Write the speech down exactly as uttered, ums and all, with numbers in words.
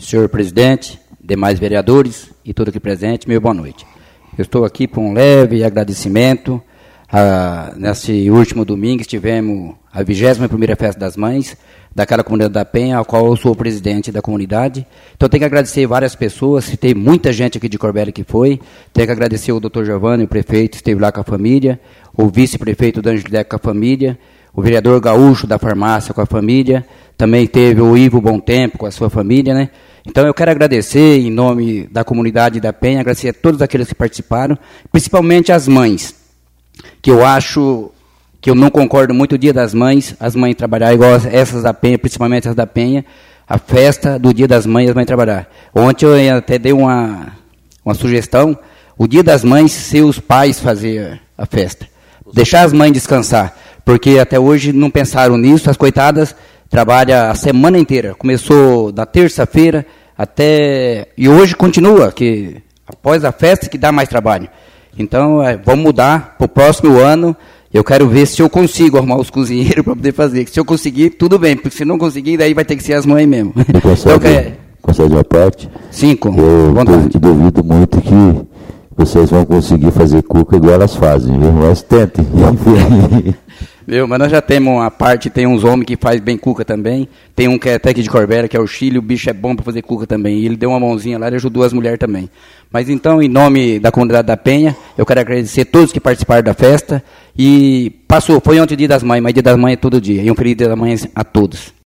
senhor presidente, demais vereadores e todo aqui presente, meu boa noite. Eu estou aqui por um leve agradecimento. Ah, nesse último domingo tivemos a vigésima primeira Festa das Mães daquela comunidade da Penha, a qual eu sou o presidente da comunidade. Então, tenho que agradecer várias pessoas, tem muita gente aqui de Corbélia que foi. Tenho que agradecer o doutor Giovanni, o prefeito, esteve lá com a família, o vice-prefeito D'Angelo Deco com a família, o vereador Gaúcho da farmácia com a família, também teve o Ivo Bom Tempo com a sua família, né? Então, eu quero agradecer, em nome da comunidade da Penha, agradecer a todos aqueles que participaram, principalmente as mães, que eu acho que eu não concordo muito o Dia das Mães, as mães trabalhar igual essas da Penha, principalmente as da Penha, a festa do Dia das Mães as mães trabalhar. Ontem eu até dei uma, uma sugestão, o Dia das Mães ser os pais fazer a festa, deixar as mães descansar, porque até hoje não pensaram nisso, as coitadas trabalham a semana inteira, começou da terça-feira até, e hoje continua, que após a festa que dá mais trabalho. Então, é, vamos mudar para o próximo ano. Eu quero ver se eu consigo arrumar os cozinheiros para poder fazer. Se eu conseguir, tudo bem, porque se não conseguir, daí vai ter que ser as mães mesmo. Consegue, então, quer... consegue uma parte? Cinco. Eu duvido muito que vocês vão conseguir fazer cuca igual elas fazem, viu? Mas tentem. Meu, mas nós já temos uma parte, tem uns homens que fazem bem cuca também. Tem um que é até aqui de Corbélia, que é o Chile, o bicho é bom para fazer cuca também. E ele deu uma mãozinha lá e ajudou as mulheres também. Mas então, em nome da comunidade da Penha, eu quero agradecer a todos que participaram da festa. E passou, foi ontem o Dia das Mães, mas Dia das Mães é todo dia. E um feliz Dia das Mães a todos.